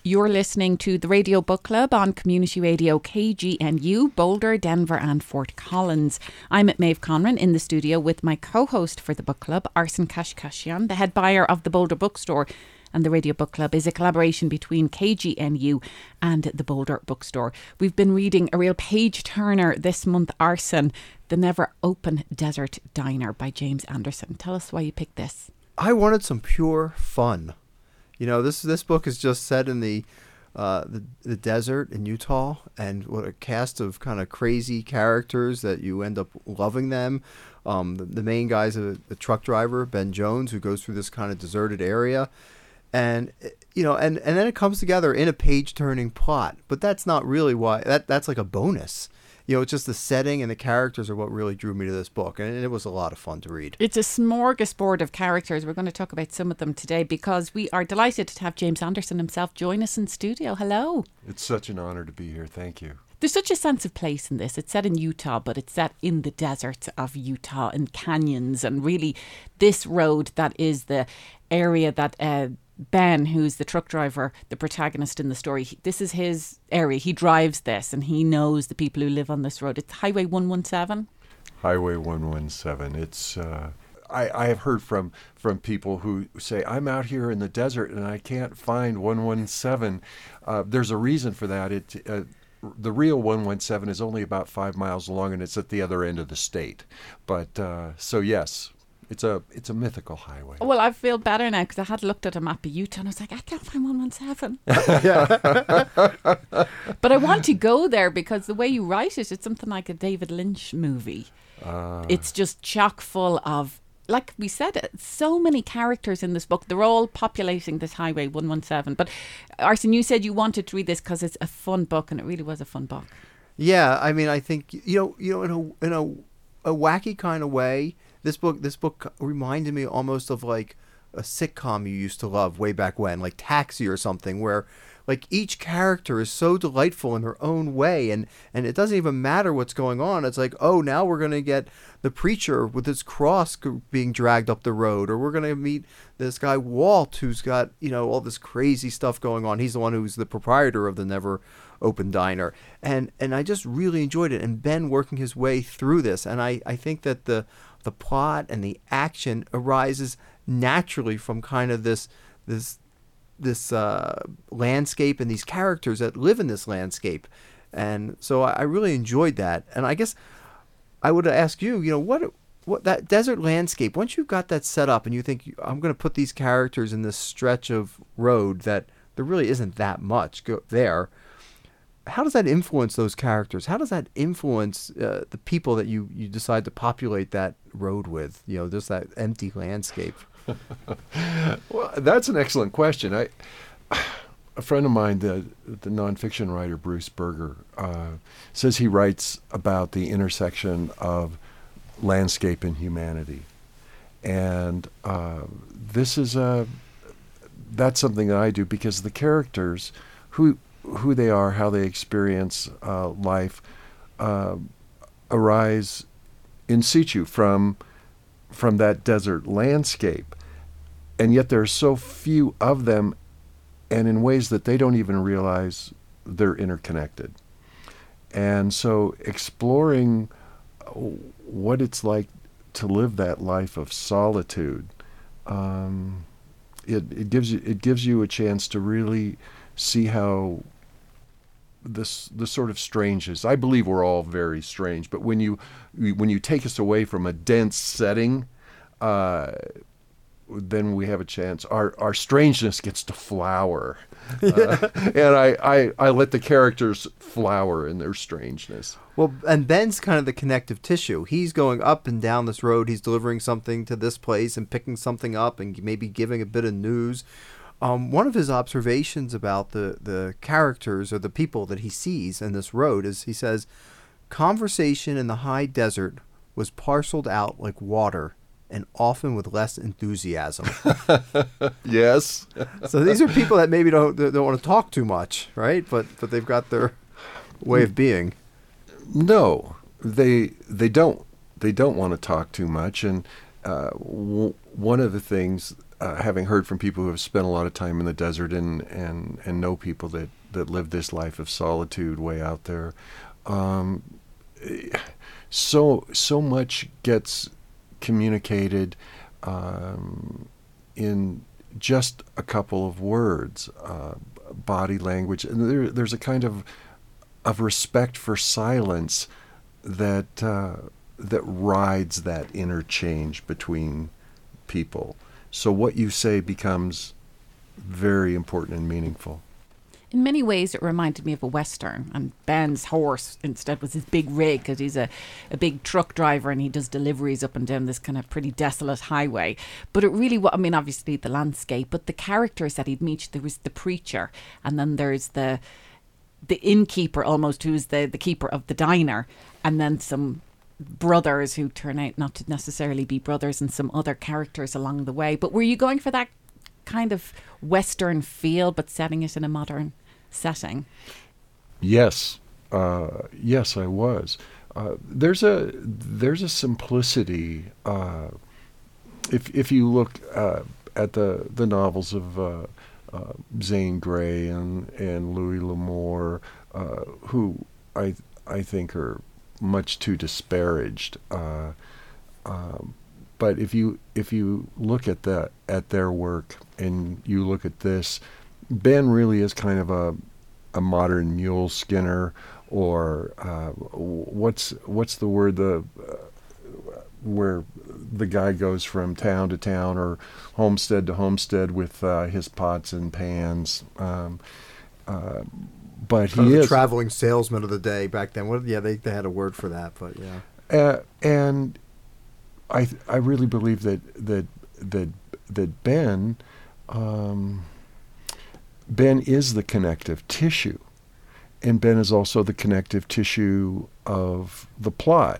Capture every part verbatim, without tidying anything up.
You're listening to the Radio Book Club on Community Radio K G N U, Boulder, Denver and Fort Collins. I'm at Maeve Conran in the studio with my co-host for the book club, Arsen Kashkashian, the head buyer of the Boulder Bookstore. And the Radio Book Club is a collaboration between K G N U and the Boulder Bookstore. We've been reading a real page-turner this month, Arsen, The Never Open Desert Diner by James Anderson. Tell us why you picked this. I wanted some pure fun. You know, this this book is just set in the, uh, the the desert in Utah, and what a cast of kind of crazy characters that you end up loving them. Um, the, the main guy's a, a truck driver, Ben Jones, who goes through this kind of deserted area. And, you know, and, and then it comes together in a page-turning plot. But that's not really why. That That's like a bonus. You know, it's just the setting and the characters are what really drew me to this book. And it was a lot of fun to read. It's a smorgasbord of characters. We're going to talk about some of them today because we are delighted to have James Anderson himself join us in studio. Hello. It's such an honor to be here. Thank you. There's such a sense of place in this. It's set in Utah, but it's set in the deserts of Utah and canyons. And really, this road that is the area that... Uh, Ben, who's the truck driver, the protagonist in the story, he, this is his area. He drives this and he knows the people who live on this road. It's Highway one one seven. Highway one one seven. It's uh, I, I have heard from, from people who say, I'm out here in the desert and I can't find one one seven. Uh, there's a reason for that. It uh, The real one one seven is only about five miles long and it's at the other end of the state. But uh, so, yes. It's a it's a mythical highway. Well, I feel better now because I had looked at a map of Utah and I was like, I can't find one one seven. But I want to go there because the way you write it, it's something like a David Lynch movie. Uh. It's just chock full of, like we said, so many characters in this book. They're all populating this Highway one one seven. But Arsen, you said you wanted to read this because it's a fun book, and it really was a fun book. Yeah, I mean, I think, you know, you know, in a in a, a wacky kind of way, This book, this book reminded me almost of like a sitcom you used to love way back when, like Taxi or something, where like each character is so delightful in their own way, and, and it doesn't even matter what's going on. It's like, oh, now we're going to get the preacher with his cross being dragged up the road, or we're going to meet this guy Walt who's got, you know, all this crazy stuff going on. He's the one who's the proprietor of the Never Open Diner, and and I just really enjoyed it. And Ben working his way through this, and I, I think that the the plot and the action arises naturally from kind of this this this uh, landscape and these characters that live in this landscape. And so I, I really enjoyed that. And I guess I would ask you, you know, what what that desert landscape, once you've got that set up and you think, I'm going to put these characters in this stretch of road that there really isn't that much go there, how does that influence those characters? How does that influence uh, the people that you, you decide to populate that road with? You know, just that empty landscape. Well, that's an excellent question. I, a friend of mine, the the nonfiction writer Bruce Berger, uh, says he writes about the intersection of landscape and humanity, and uh, this is a that's something that I do because the characters who. who they are, how they experience uh, life, uh, arise in situ from from that desert landscape. And yet there are so few of them, and in ways that they don't even realize they're interconnected. And so exploring what it's like to live that life of solitude, um, it, it gives you it gives you a chance to really see how this the sort of strangeness. I believe we're all very strange, but when you when you take us away from a dense setting, uh, then we have a chance. Our our strangeness gets to flower, uh, and I, I I let the characters flower in their strangeness. Well, and Ben's kind of the connective tissue. He's going up and down this road. He's delivering something to this place and picking something up and maybe giving a bit of news. Um, one of his observations about the, the characters or the people that he sees in this road is he says, conversation in the high desert was parceled out like water and often with less enthusiasm. Yes. So these are people that maybe don't don't want to talk too much, right? But but they've got their way of being. No, they they don't. They don't want to talk too much. And uh, w- one of the things uh, having heard from people who have spent a lot of time in the desert and and and know people that that live this life of solitude way out there, um, so so much gets communicated um, in just a couple of words, uh, body language, and there, there's a kind of of respect for silence that uh, that rides that interchange between people. So what you say becomes very important and meaningful. In many ways, it reminded me of a Western, and Ben's horse instead was his big rig, because he's a, a big truck driver and he does deliveries up and down this kind of pretty desolate highway. But it really, wa- I mean, obviously the landscape, but the characters that he'd meet, there was the preacher, and then there's the the innkeeper almost, who's the, the keeper of the diner, and then some brothers who turn out not to necessarily be brothers, and some other characters along the way. But were you going for that kind of Western feel, but setting it in a modern setting? Yes, uh, yes, I was. Uh, there's a there's a simplicity. Uh, if if you look uh, at the the novels of uh, uh, Zane Grey and and Louis L'Amour, uh, who I I think are much too disparaged. Uh, um, But if you if you look at that at their work and you look at this, Ben really is kind of a a modern Mule Skinner, or uh, what's what's the word the uh, where the guy goes from town to town or homestead to homestead with uh, his pots and pans. Um, uh, but Kind he of the is traveling salesman of the day back then. What? Yeah, they they had a word for that, but yeah. uh, and. I th- I really believe that that that that Ben um, Ben is the connective tissue, and Ben is also the connective tissue of the plot.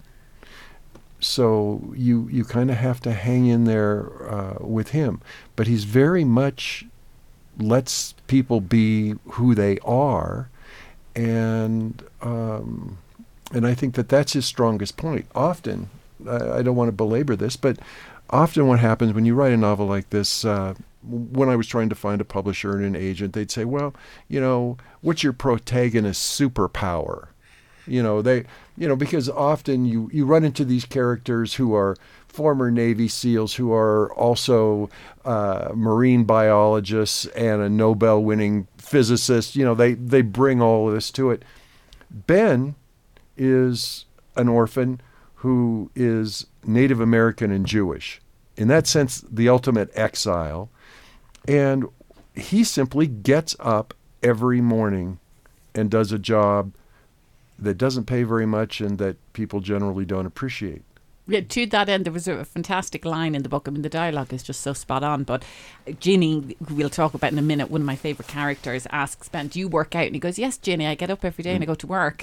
So you you kind of have to hang in there uh, with him, but he's very much lets people be who they are, and um, and I think that that's his strongest point. Often. I don't want to belabor this, but often what happens when you write a novel like this, uh, when I was trying to find a publisher and an agent, they'd say, well, you know, what's your protagonist's superpower? You know, they, you know, because often you, you run into these characters who are former Navy SEALs, who are also uh, marine biologists and a Nobel-winning physicist. You know, they, they bring all of this to it. Ben is an orphan who is Native American and Jewish. In that sense, the ultimate exile. And he simply gets up every morning and does a job that doesn't pay very much and that people generally don't appreciate. Yeah, to that end, there was a fantastic line in the book. I mean, the dialogue is just so spot on. But Ginny, who we'll talk about in a minute, one of my favourite characters, asks Ben, do you work out? And he goes, yes, Ginny, I get up every day and I go to work.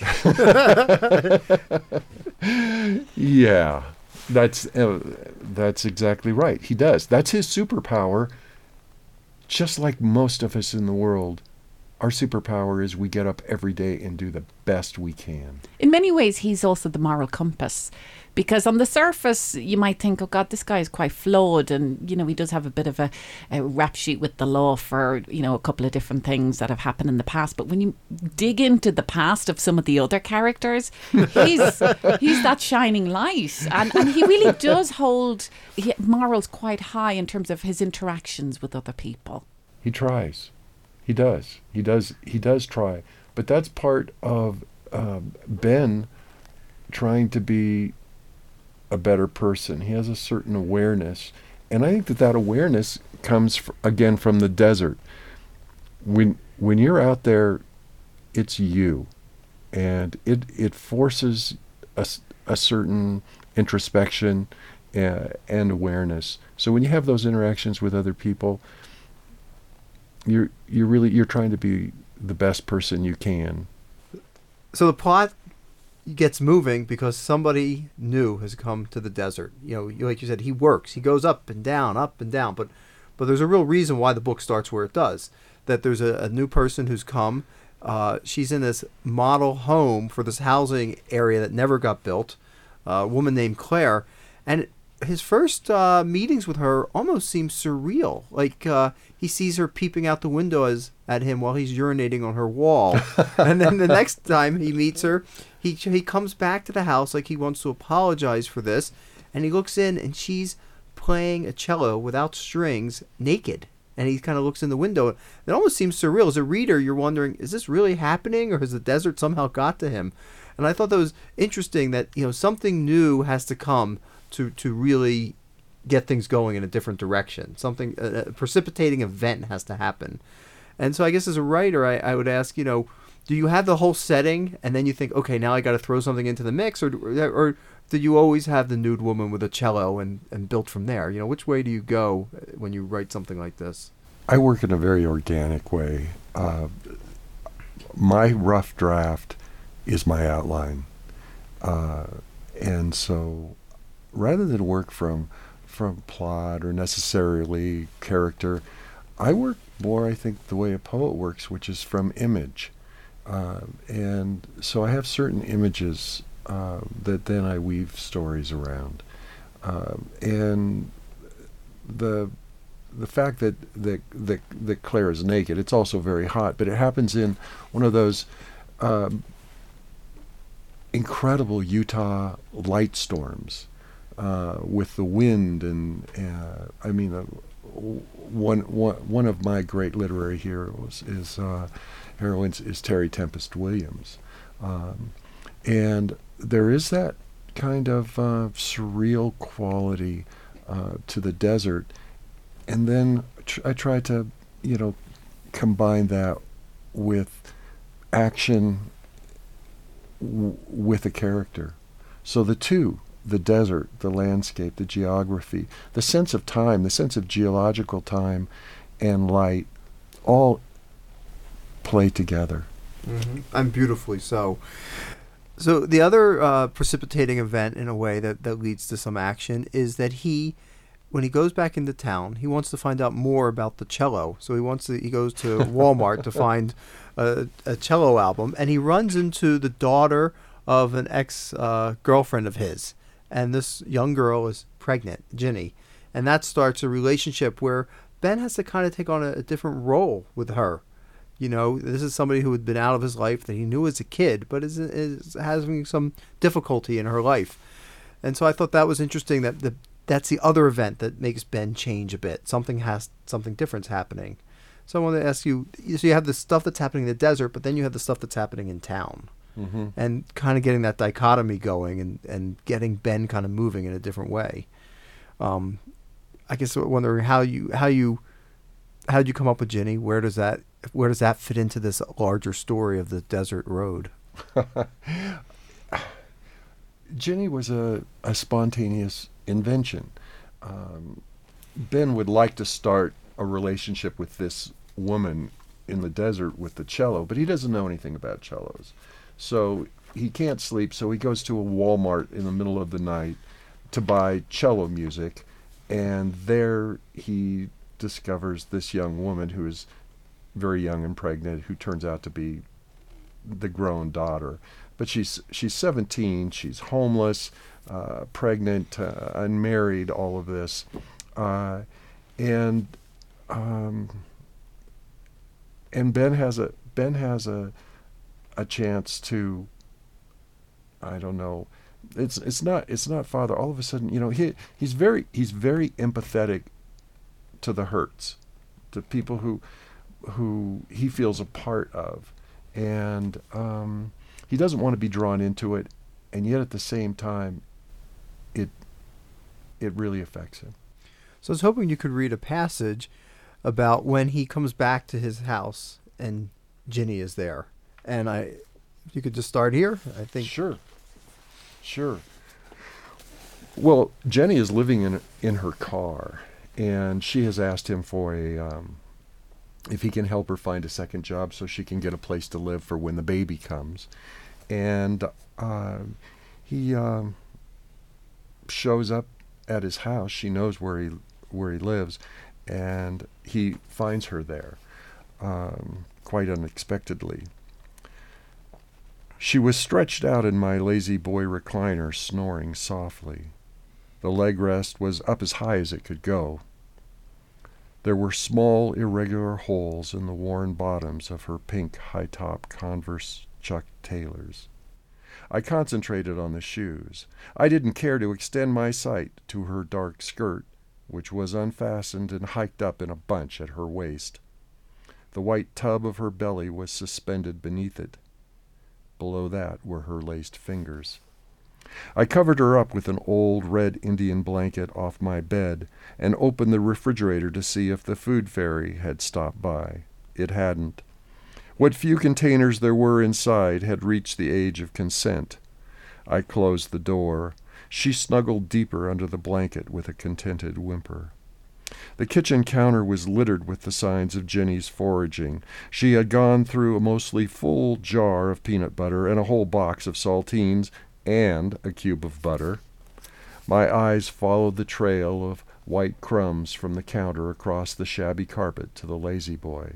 Yeah, that's uh, that's exactly right. He does. That's his superpower. Just like most of us in the world, our superpower is we get up every day and do the best we can. In many ways, he's also the moral compass. Because on the surface, you might think, oh, God, this guy is quite flawed. And, you know, he does have a bit of a, a rap sheet with the law for, you know, a couple of different things that have happened in the past. But when you dig into the past of some of the other characters, he's he's that shining light. And, and he really does hold he, morals quite high in terms of his interactions with other people. He tries. He does. He does. He does try. But that's part of uh, Ben trying to be a better person. He has a certain awareness, and I think that that awareness comes f- again from the desert. When when you're out there, it's you, and it it forces a, a certain introspection uh, and awareness. So when you have those interactions with other people, you're you're really you're trying to be the best person you can. So the plot gets moving because somebody new has come to the desert. You know, like you said, he works. He goes up and down, up and down. But but there's a real reason why the book starts where it does. That there's a, a new person who's come. Uh, she's in this model home for this housing area that never got built. Uh, a woman named Claire. And his first uh, meetings with her almost seem surreal. Like uh, he sees her peeping out the window as, at him while he's urinating on her wall. And then the next time he meets her, he he comes back to the house like he wants to apologize for this. And he looks in and she's playing a cello without strings, naked. And he kind of looks in the window. It almost seems surreal. As a reader, you're wondering, is this really happening, or has the desert somehow got to him? And I thought that was interesting that, you know, something new has to come to, to really get things going in a different direction. Something, a, a precipitating event has to happen. And so I guess as a writer, I, I would ask, you know, do you have the whole setting and then you think, okay, now I got to throw something into the mix, or or do you always have the nude woman with a cello and, and build from there? You know, which way do you go when you write something like this? I work in a very organic way. Uh, my rough draft is my outline. Uh, and so rather than work from from plot or necessarily character, I work more, I think, the way a poet works, which is from image. Uh, and so I have certain images uh, that then I weave stories around. Uh, and the the fact that, that, that, that Claire is naked, it's also very hot, but it happens in one of those um, incredible Utah light storms uh, with the wind. And uh, I mean, uh, one, one, one of my great literary heroes is uh, heroines is Terry Tempest Williams. Um, and there is that kind of uh, surreal quality uh, to the desert. And then tr- I try to, you know, combine that with action w- with a character. So the two, the desert, the landscape, the geography, the sense of time, the sense of geological time and light, all play together. Mm-hmm. And beautifully so. So the other uh, precipitating event, in a way, that, that leads to some action is that he, when he goes back into town, he wants to find out more about the cello. So he wants to, he goes to Walmart to find a, a cello album, and he runs into the daughter of an ex uh, girlfriend of his, and this young girl is pregnant, Ginny, and that starts a relationship where Ben has to kind of take on a, a different role with her. You know, this is somebody who had been out of his life that he knew as a kid, but is, is having some difficulty in her life. And so I thought that was interesting, that the that's the other event that makes Ben change a bit. Something has something different's happening. So I want to ask you, so you have the stuff that's happening in the desert, but then you have the stuff that's happening in town. Mm-hmm. And kind of getting that dichotomy going, and, and getting Ben kind of moving in a different way. Um, I guess I'm wondering how you how you how did you come up with Ginny? Where does that where does that fit into this larger story of the desert road? Ginny was a, a spontaneous invention. Um, Ben would like to start a relationship with this woman in the desert with the cello, but he doesn't know anything about cellos. So he can't sleep, so he goes to a Walmart in the middle of the night to buy cello music, and there he discovers this young woman who is very young and pregnant, who turns out to be the grown daughter. But she's she's seventeen, she's homeless, uh, pregnant, uh, unmarried, all of this. Uh, and um, and Ben has a Ben has a a chance to, I don't know, it's it's not it's not father. All of a sudden, you know, he he's very he's very empathetic to the hurts, to people who who he feels a part of, and um, he doesn't want to be drawn into it, and yet at the same time, it it really affects him. So I was hoping you could read a passage about when he comes back to his house and Ginny is there. And I, if you could just start here, I think. Sure. Sure. Well, Jenny is living in in her car, and she has asked him for a, um, if he can help her find a second job so she can get a place to live for when the baby comes. And uh, he um, shows up at his house. She knows where he where he lives, and he finds her there, um, quite unexpectedly. She was stretched out in my lazy boy recliner, snoring softly. The leg rest was up as high as it could go. There were small, irregular holes in the worn bottoms of her pink high-top Converse Chuck Taylors. I concentrated on the shoes. I didn't care to extend my sight to her dark skirt, which was unfastened and hiked up in a bunch at her waist. The white tub of her belly was suspended beneath it. Below that were her laced fingers. I covered her up with an old red Indian blanket off my bed and opened the refrigerator to see if the food fairy had stopped by. It hadn't. What few containers there were inside had reached the age of consent. I closed the door. She snuggled deeper under the blanket with a contented whimper. The kitchen counter was littered with the signs of Jenny's foraging. She had gone through a mostly full jar of peanut butter and a whole box of saltines and a cube of butter. My eyes followed the trail of white crumbs from the counter across the shabby carpet to the lazy boy.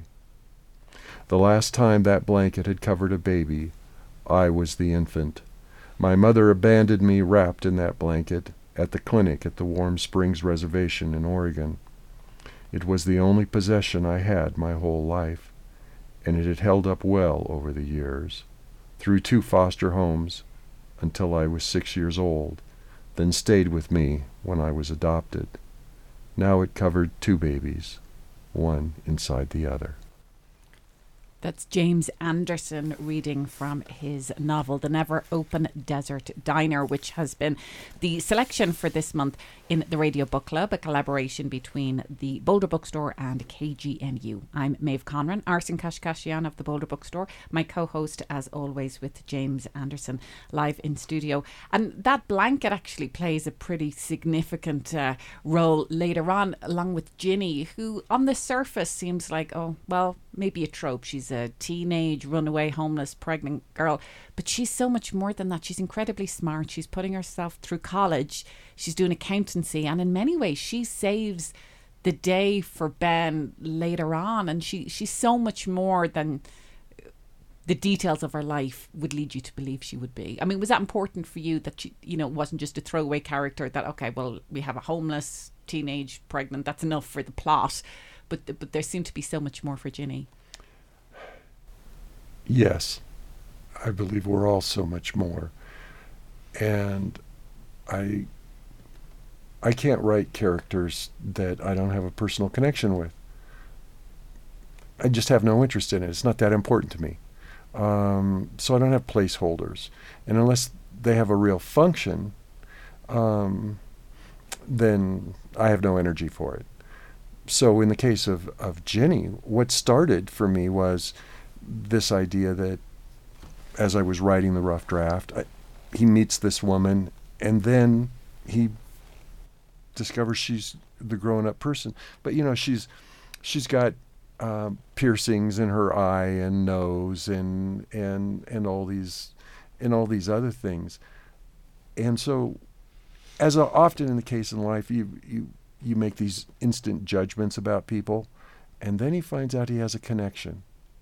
The last time that blanket had covered a baby, I was the infant. My mother abandoned me wrapped in that blanket at the clinic at the Warm Springs Reservation in Oregon. It was the only possession I had my whole life, and it had held up well over the years, through two foster homes, until I was six years old, then stayed with me when I was adopted. Now it covered two babies, one inside the other. That's James Anderson reading from his novel, The Never Open Desert Diner, which has been the selection for this month in the Radio Book Club, a collaboration between the Boulder Bookstore and K G N U. I'm Maeve Conran, Arsen Kashkashian of the Boulder Bookstore, my co-host as always with James Anderson live in studio. And that blanket actually plays a pretty significant uh, role later on, along with Ginny, who on the surface seems like, oh, well, maybe a trope. She's a teenage, runaway, homeless, pregnant girl. But she's so much more than that. She's incredibly smart. She's putting herself through college. She's doing accountancy. And in many ways, she saves the day for Ben later on. And she, she's so much more than the details of her life would lead you to believe she would be. I mean, was that important for you that she, you know, wasn't just a throwaway character that, okay, well, we have a homeless, teenage, pregnant, that's enough for the plot. But but there seemed to be so much more for Ginny. Yes, I believe we're all so much more. And I I can't write characters that I don't have a personal connection with. I just have no interest in it. It's not that important to me. Um, so I don't have placeholders. And unless they have a real function, um, then I have no energy for it. So in the case of, of Ginny, what started for me was this idea that as I was writing the rough draft, I, he meets this woman, and then he discovers she's the grown-up person. But, you know, she's she's got uh, piercings in her eye and nose and and and all these and all these other things. And so, as often in the case in life, you you you make these instant judgments about people, and then he finds out he has a connection.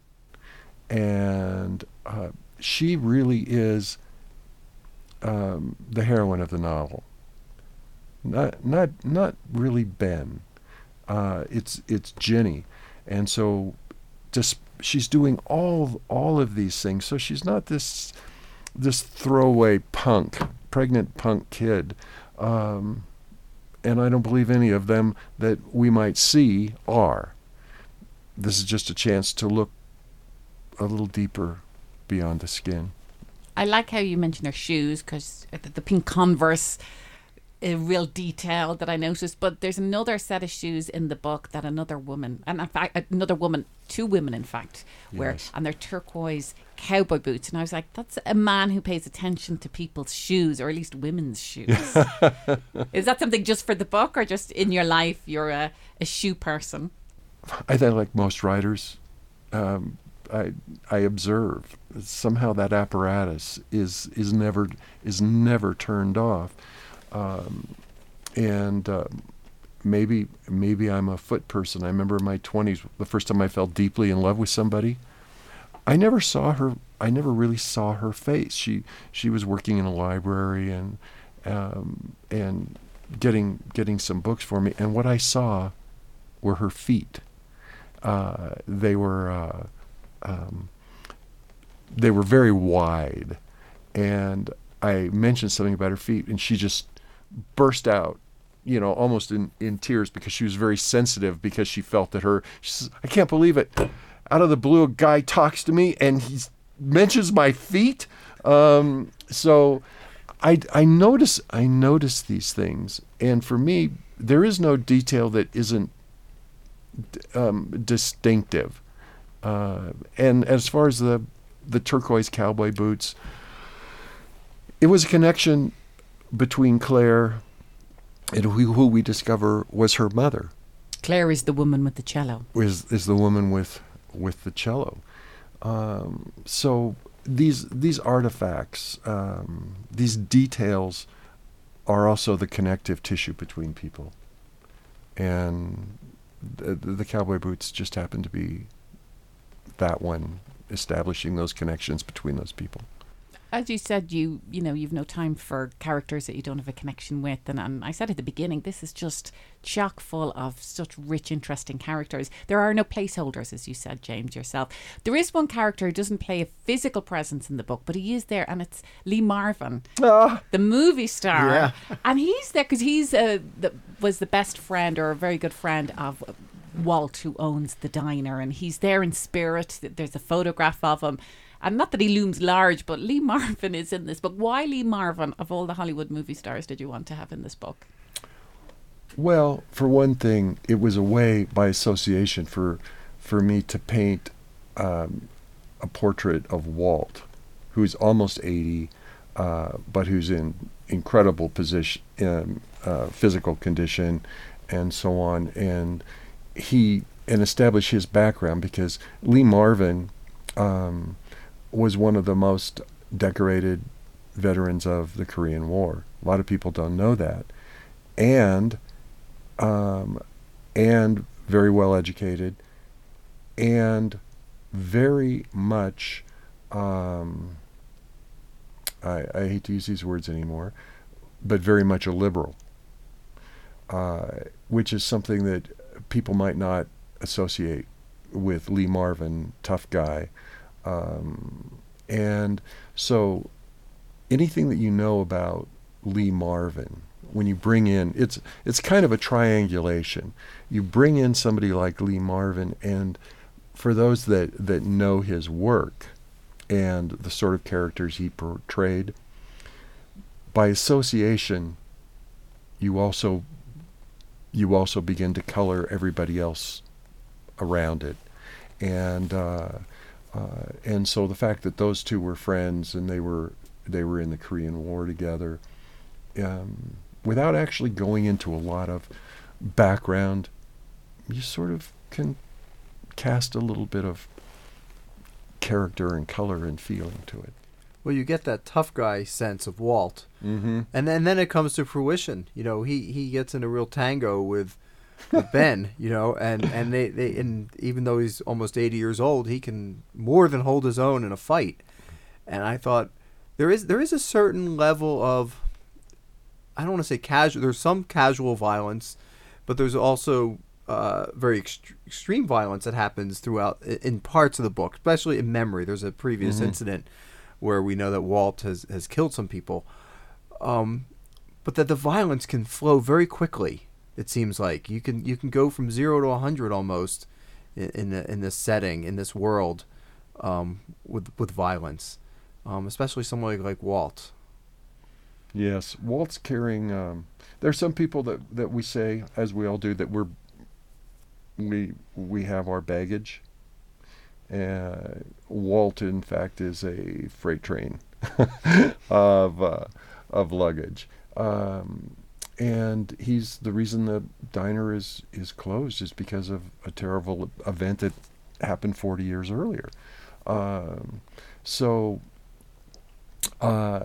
And uh, she really is um, the heroine of the novel. Not not not really Ben. Uh, it's it's Ginny, and so just she's doing all all of these things. So she's not this this throwaway punk, pregnant punk kid. Um, And I don't believe any of them that we might see are. This is just a chance to look a little deeper beyond the skin. I like how you mentioned her shoes, because the, the pink Converse, a real detail that I noticed. But there's another set of shoes in the book that another woman, and in fact, another woman, two women in fact, wear, Yes. and they're turquoise cowboy boots. And I was like, that's a man who pays attention to people's shoes, or at least women's shoes. Is that something just for the book, or just in your life you're a, a shoe person? I think, like most writers, um, I I observe somehow that apparatus is is never is never turned off, um, and uh, maybe maybe I'm a foot person. I remember in my twenties, the first time I fell deeply in love with somebody. I never saw her. I never really saw her face. She she was working in a library, and um, and getting getting some books for me, and what I saw were her feet. Uh, they were uh, um, they were very wide, and I mentioned something about her feet, and she just burst out, you know, almost in, in tears, because she was very sensitive, because she felt that her, she says, I can't believe it. Out of the blue, a guy talks to me and he mentions my feet. Um, so I, I notice, I notice these things. And for me, there is no detail that isn't um, distinctive. Uh, and as far as the, the turquoise cowboy boots, it was a connection between Claire and who, who we discover was her mother. Claire is the woman with the cello. Is is the woman with with the cello. Um, so these these artifacts, um, these details, are also the connective tissue between people. And the, the cowboy boots just happen to be that one, establishing those connections between those people. As you said, you you know, you've no time for characters that you don't have a connection with. And, and I said at the beginning, this is just chock full of such rich, interesting characters. There are no placeholders, as you said, James, yourself. There is one character who doesn't play a physical presence in the book, but he is there, and it's Lee Marvin, Ah. the movie star. Yeah. And he's there because he's uh, the, was the best friend, or a very good friend of Walt, who owns the diner. And he's there in spirit. There's a photograph of him. And not that he looms large, but Lee Marvin is in this book. Why Lee Marvin, of all the Hollywood movie stars, did you want to have in this book? Well, for one thing, it was a way, by association, for for me to paint um, a portrait of Walt, who's almost eighty, uh, but who's in incredible position, um, uh, physical condition, and so on. And he and establish his background, because Lee Marvin um, was one of the most decorated veterans of the Korean War. A lot of people don't know that. And um, and very well educated, and very much, um, I, I hate to use these words anymore, but very much a liberal, uh, which is something that people might not associate with Lee Marvin, tough guy. Um, and so anything that you know about Lee Marvin, when you bring in, it's it's kind of a triangulation. You bring in somebody like Lee Marvin, and for those that, that know his work and the sort of characters he portrayed, by association, you also you also begin to color everybody else around it. And uh, uh, and so the fact that those two were friends, and they were they were in the Korean War together, um, without actually going into a lot of background, you sort of can cast a little bit of character and color and feeling to it. Well, you get that tough guy sense of Walt, Mm-hmm. and then then it comes to fruition. You know, he, he gets in a real tango with, with Ben. You know, and and they, they and even though he's almost eighty years old, he can more than hold his own in a fight. And I thought there is there is a certain level of, I don't want to say casual. There's some casual violence, but there's also uh, very ext- extreme violence that happens throughout in parts of the book, especially in memory. There's a previous Mm-hmm. incident where we know that Walt has, has killed some people, um, but that the violence can flow very quickly. It seems like you can you can go from zero to a hundred almost in in, the, in this setting, in this world, um, with with violence, um, especially someone like, like Walt. Yes, Walt's carrying. Um, there's some people that, that we say, as we all do, that we're we we have our baggage. Uh, Walt, in fact, is a freight train of uh, of luggage, um, and he's the reason the diner is is closed is because of a terrible event that happened forty years earlier. Um, so. Uh,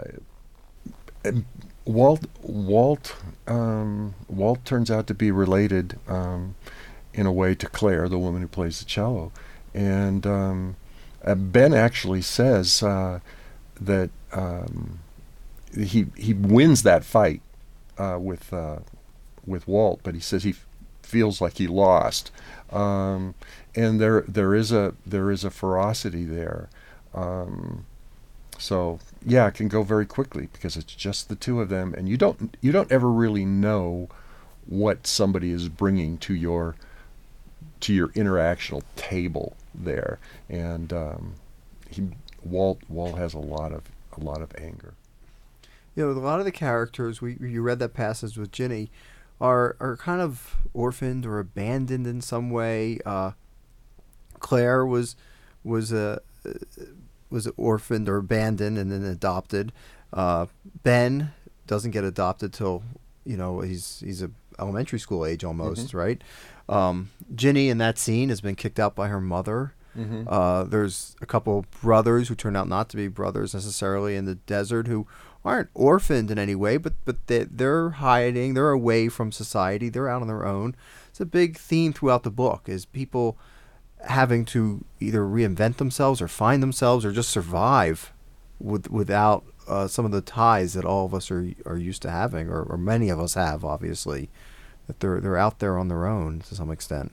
Walt Walt um, Walt turns out to be related um, in a way to Claire, the woman who plays the cello, and um, uh, Ben actually says uh, that um, he he wins that fight uh, with uh, with Walt, but he says he f- feels like he lost, um, and there there is a there is a ferocity there. Um, so yeah, it can go very quickly because it's just the two of them, and you don't you don't ever really know what somebody is bringing to your to your interactional table there, and um, he Walt Walt has a lot of a lot of anger. You know, a lot of the characters we you read that passage with Ginny are are kind of orphaned or abandoned in some way. Uh, Claire was was a uh, was orphaned or abandoned and then adopted. Uh, Ben doesn't get adopted till you know he's he's a elementary school age almost, mm-hmm. right? Um, Ginny in that scene has been kicked out by her mother. Mm-hmm. Uh, there's a couple brothers who turn out not to be brothers necessarily in the desert who aren't orphaned in any way, but but they, they're hiding. They're away from society. They're out on their own. It's a big theme throughout the book is people having to either reinvent themselves or find themselves or just survive with, without uh, some of the ties that all of us are are used to having, or, or many of us have, obviously. That they're they're out there on their own to some extent.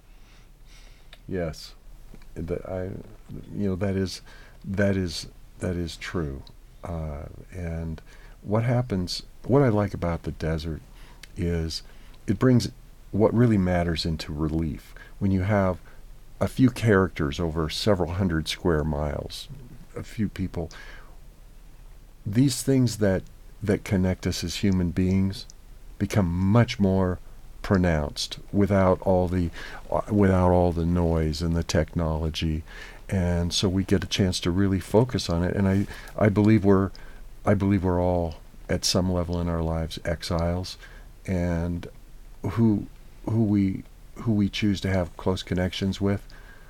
Yes, that I, you know, that is that is that is true. Uh, and what happens, what I like about the desert is it brings what really matters into relief. When you have a few characters over several hundred square miles, a few people, these things that, that connect us as human beings become much more pronounced without all the uh, without all the noise and the technology. And so we get a chance to really focus on it. And I, I believe we're, I believe we're all at some level in our lives exiles, and who, who we, who we choose to have close connections with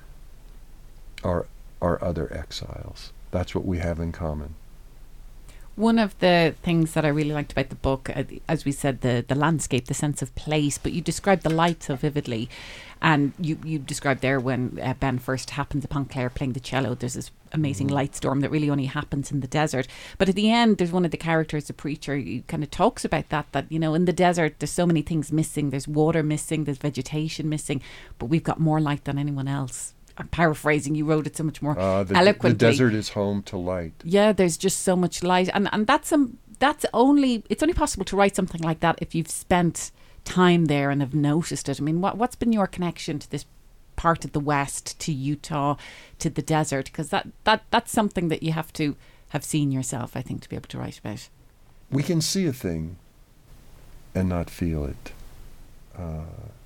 are, are other exiles. That's what we have in common. One of the things that I really liked about the book, uh, as we said, the, the landscape, the sense of place, but you described the light so vividly. And you, you described there when uh, Ben first happens upon Claire playing the cello, there's this amazing mm-hmm. light storm that really only happens in the desert. But at the end, there's one of the characters, the preacher, he kind of talks about that, that, you know, in the desert, there's so many things missing. There's water missing, there's vegetation missing, but we've got more light than anyone else. I'm paraphrasing, you wrote it so much more uh, the, eloquently. The desert is home to light. Yeah, there's just so much light. And and that's some that's only it's only possible to write something like that if you've spent time there and have noticed it. I mean, what what's been your connection to this part of the West, to Utah, to the desert? Because that, that that's something that you have to have seen yourself, I think, to be able to write about. We can see a thing and not feel it. Uh,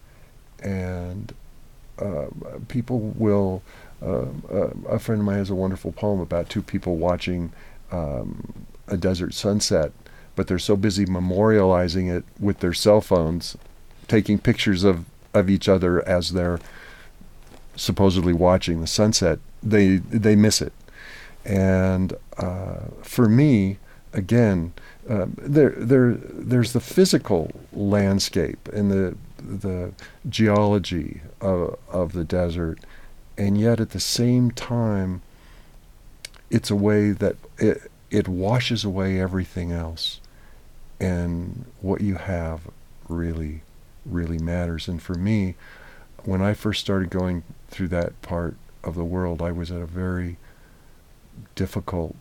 and Uh, people will, uh, uh, a friend of mine has a wonderful poem about two people watching um, a desert sunset, but they're so busy memorializing it with their cell phones, taking pictures of, of each other as they're supposedly watching the sunset, they they miss it. And uh, for me, again, uh, there there there's the physical landscape and the the geology of, of the desert, and yet at the same time it's a way that it, it washes away everything else, and what you have really really matters. And for me, when I first started going through that part of the world, I was at a very difficult,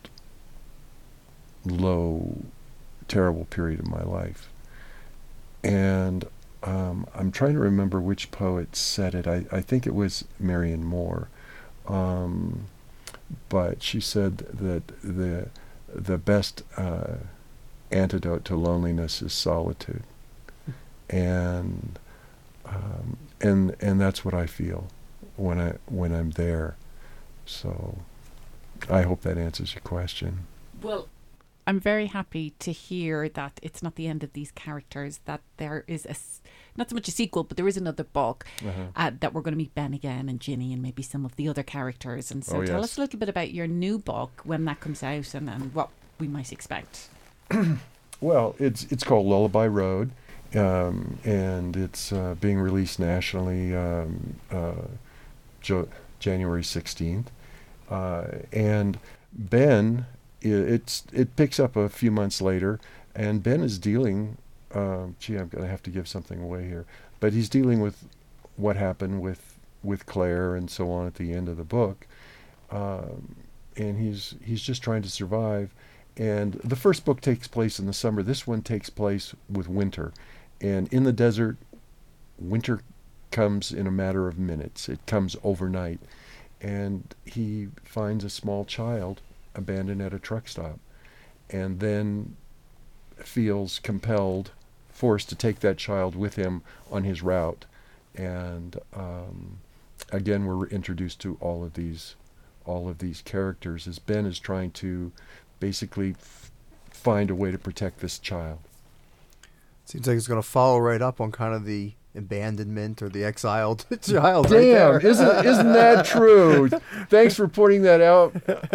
low, terrible period of my life. And Um, I'm trying to remember which poet said it. I, I think it was Marian Moore. Um, but she said that the the best uh, antidote to loneliness is solitude. And um, and and that's what I feel when I when I'm there. So I hope that answers your question. Well, I'm very happy to hear that it's not the end of these characters, that there is a, not so much a sequel, but there is another book uh-huh. uh, that we're going to meet Ben again and Ginny and maybe some of the other characters. And so oh, tell yes. us a little bit about your new book, when that comes out, and, and what we might expect. Well, it's it's called Lullaby Road, um, and it's uh, being released nationally um, uh, jo- January sixteenth. Uh, and Ben... It's it picks up a few months later, and Ben is dealing um, gee, I'm going to have to give something away here. But he's dealing with what happened with with Claire and so on at the end of the book, um, and he's he's just trying to survive. And the first book takes place in the summer. This one takes place with winter, and in the desert, winter comes in a matter of minutes. It comes overnight, and he finds a small child abandoned at a truck stop, and then feels compelled, forced to take that child with him on his route. And um, again, we're introduced to all of these, all of these characters as Ben is trying to basically f- find a way to protect this child. Seems like it's going to follow right up on kind of the abandonment or the exiled child. Right Damn, there. isn't isn't that true? Thanks for pointing that out.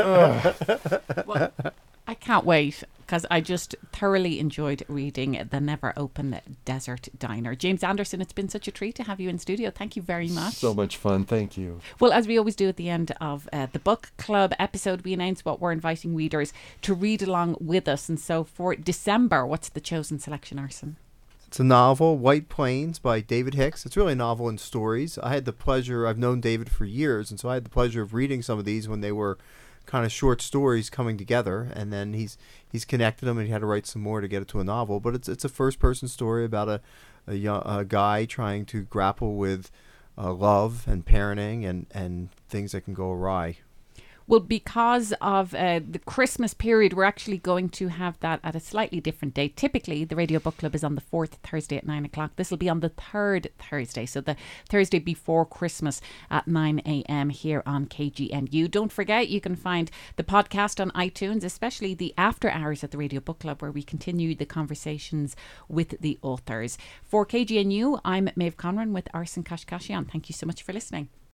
Ugh. Well, I can't wait because I just thoroughly enjoyed reading The Never Open Desert Diner. James Anderson, it's been such a treat to have you in studio. Thank you very much. So much fun. Thank you. Well, as we always do at the end of uh, the book club episode, we announce what we're inviting readers to read along with us. And so for December, what's the chosen selection, Arson? It's a novel, White Plains by David Hicks. It's really a novel in stories. I had the pleasure, I've known David for years, and so I had the pleasure of reading some of these when they were kind of short stories coming together, and then he's he's connected them and he had to write some more to get it to a novel. But it's it's a first-person story about a, a, young, a guy trying to grapple with uh, love and parenting and, and things that can go awry. Well, because of uh, the Christmas period, we're actually going to have that at a slightly different date. Typically, the Radio Book Club is on the fourth Thursday at nine o'clock. This will be on the third Thursday, so the Thursday before Christmas at nine a.m. here on K G N U. Don't forget, you can find the podcast on iTunes, especially the after hours at the Radio Book Club, where we continue the conversations with the authors. For K G N U, I'm Maeve Conran with Arson Kashkashian. Thank you so much for listening.